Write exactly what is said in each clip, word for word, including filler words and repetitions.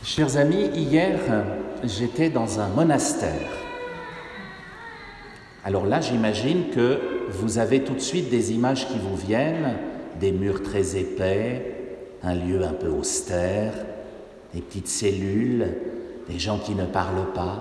Chers amis, hier, j'étais dans un monastère. Alors là, j'imagine que vous avez tout de suite des images qui vous viennent, des murs très épais, un lieu un peu austère, des petites cellules, des gens qui ne parlent pas.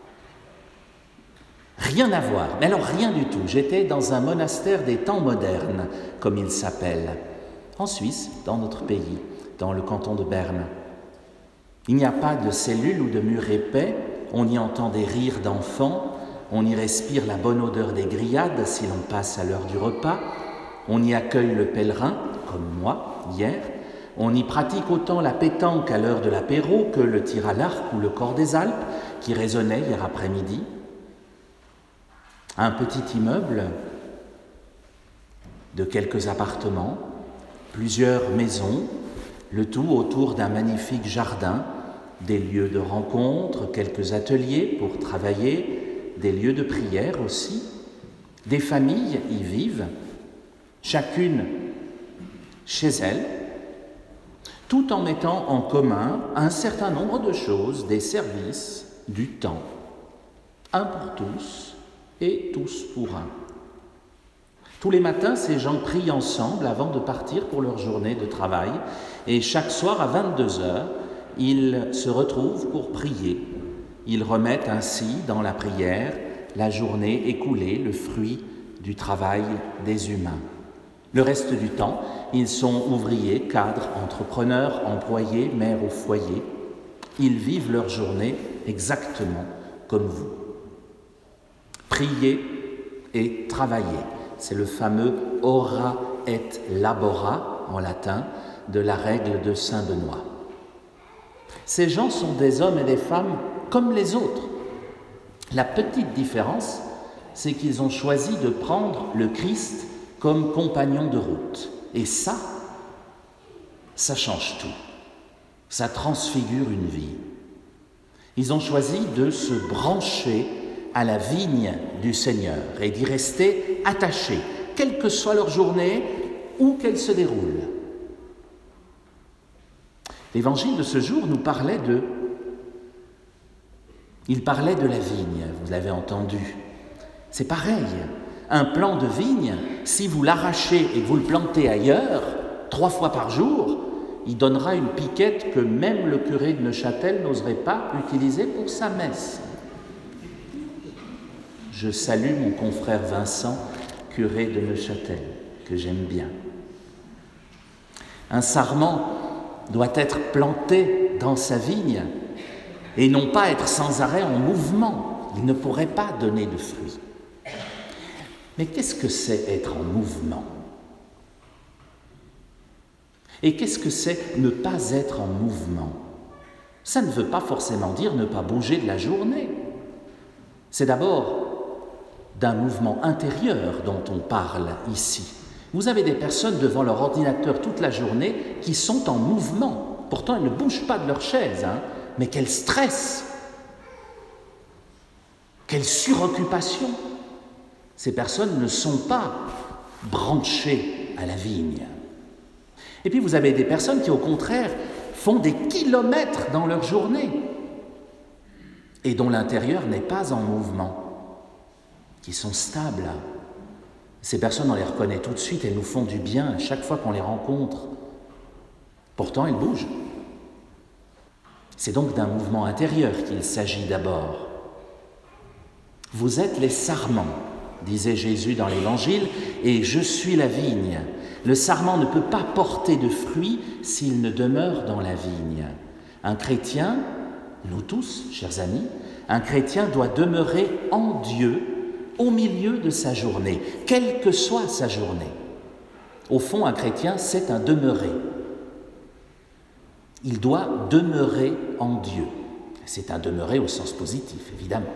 Rien à voir, mais alors rien du tout. J'étais dans un monastère des temps modernes, comme il s'appelle, en Suisse, dans notre pays, dans le canton de Berne. Il n'y a pas de cellules ou de murs épais, on y entend des rires d'enfants, on y respire la bonne odeur des grillades si l'on passe à l'heure du repas, on y accueille le pèlerin, comme moi, hier, on y pratique autant la pétanque à l'heure de l'apéro que le tir à l'arc ou le cor des Alpes, qui résonnait hier après-midi. Un petit immeuble de quelques appartements, plusieurs maisons, le tout autour d'un magnifique jardin, des lieux de rencontre, quelques ateliers pour travailler, des lieux de prière aussi. Des familles y vivent, chacune chez elle, tout en mettant en commun un certain nombre de choses, des services, du temps, un pour tous et tous pour un. Tous les matins, ces gens prient ensemble avant de partir pour leur journée de travail et chaque soir à vingt-deux heures, ils se retrouvent pour prier. Ils remettent ainsi dans la prière la journée écoulée, le fruit du travail des humains. Le reste du temps, ils sont ouvriers, cadres, entrepreneurs, employés, mères au foyer. Ils vivent leur journée exactement comme vous. Prier et travailler. C'est le fameux « ora et labora » en latin de la règle de saint Benoît. Ces gens sont des hommes et des femmes comme les autres. La petite différence, c'est qu'ils ont choisi de prendre le Christ comme compagnon de route. Et ça, ça change tout. Ça transfigure une vie. Ils ont choisi de se brancher à la vigne du Seigneur et d'y rester attachés, quelle que soit leur journée, où qu'elle se déroule. L'évangile de ce jour nous parlait de... Il parlait de la vigne, vous l'avez entendu. C'est pareil, un plant de vigne, si vous l'arrachez et que vous le plantez ailleurs, trois fois par jour, il donnera une piquette que même le curé de Neuchâtel n'oserait pas utiliser pour sa messe. Je salue mon confrère Vincent, curé de Neuchâtel, que j'aime bien. Un sarment doit être planté dans sa vigne et non pas être sans arrêt en mouvement. Il ne pourrait pas donner de fruits. Mais qu'est-ce que c'est être en mouvement ? Et qu'est-ce que c'est ne pas être en mouvement ? Ça ne veut pas forcément dire ne pas bouger de la journée. C'est d'abord d'un mouvement intérieur dont on parle ici. Vous avez des personnes devant leur ordinateur toute la journée qui sont en mouvement. Pourtant, elles ne bougent pas de leur chaise, hein, mais quel stress, quelle suroccupation. Ces personnes ne sont pas branchées à la vigne. Et puis, vous avez des personnes qui, au contraire, font des kilomètres dans leur journée et dont l'intérieur n'est pas en mouvement, qui sont stables. Ces personnes, on les reconnaît tout de suite, elles nous font du bien à chaque fois qu'on les rencontre. Pourtant, elles bougent. C'est donc d'un mouvement intérieur qu'il s'agit d'abord. Vous êtes les sarments, disait Jésus dans l'Évangile, et je suis la vigne. Le sarment ne peut pas porter de fruits s'il ne demeure dans la vigne. Un chrétien, nous tous, chers amis, un chrétien doit demeurer en Dieu au milieu de sa journée, quelle que soit sa journée. Au fond, un chrétien, c'est un demeurer. Il doit demeurer en Dieu. C'est un demeurer au sens positif, évidemment.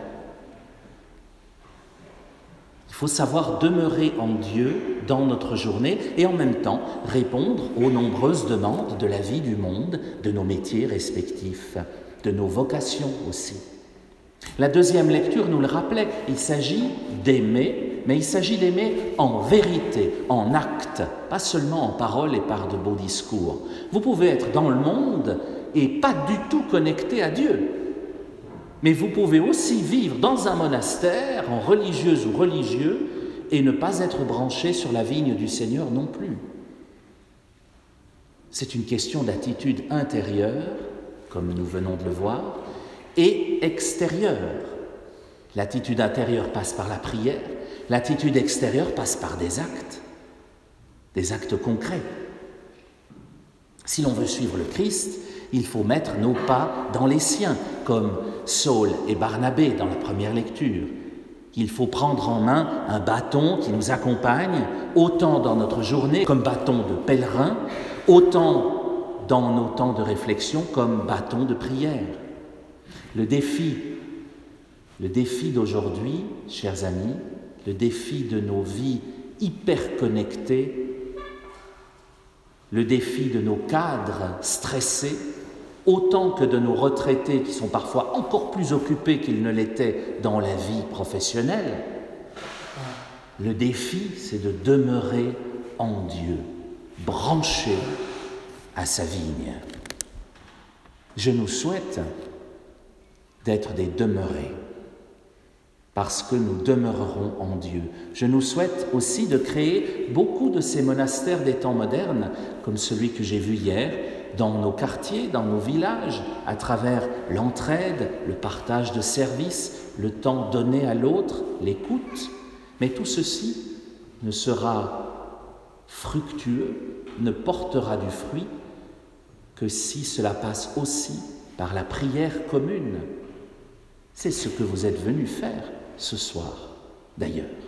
Il faut savoir demeurer en Dieu dans notre journée et en même temps répondre aux nombreuses demandes de la vie du monde, de nos métiers respectifs, de nos vocations aussi. La deuxième lecture nous le rappelait, il s'agit d'aimer, mais il s'agit d'aimer en vérité, en acte, pas seulement en parole et par de beaux discours. Vous pouvez être dans le monde et pas du tout connecté à Dieu. Mais vous pouvez aussi vivre dans un monastère, en religieuse ou religieux, et ne pas être branché sur la vigne du Seigneur non plus. C'est une question d'attitude intérieure, comme nous venons de le voir, et extérieure. L'attitude intérieure passe par la prière, l'attitude extérieure passe par des actes, des actes concrets. Si l'on veut suivre le Christ, il faut mettre nos pas dans les siens, comme Saul et Barnabé dans la première lecture. Il faut prendre en main un bâton qui nous accompagne, autant dans notre journée comme bâton de pèlerin, autant dans nos temps de réflexion comme bâton de prière. Le défi, le défi d'aujourd'hui, chers amis, le défi de nos vies hyper connectées, le défi de nos cadres stressés, autant que de nos retraités qui sont parfois encore plus occupés qu'ils ne l'étaient dans la vie professionnelle, le défi, c'est de demeurer en Dieu, branché à sa vigne. Je nous souhaite d'être des demeurés, parce que nous demeurerons en Dieu. Je nous souhaite aussi de créer beaucoup de ces monastères des temps modernes, comme celui que j'ai vu hier, dans nos quartiers, dans nos villages, à travers l'entraide, le partage de services, le temps donné à l'autre, l'écoute. Mais tout ceci ne sera fructueux, ne portera du fruit que si cela passe aussi par la prière commune. C'est ce que vous êtes venus faire ce soir, d'ailleurs.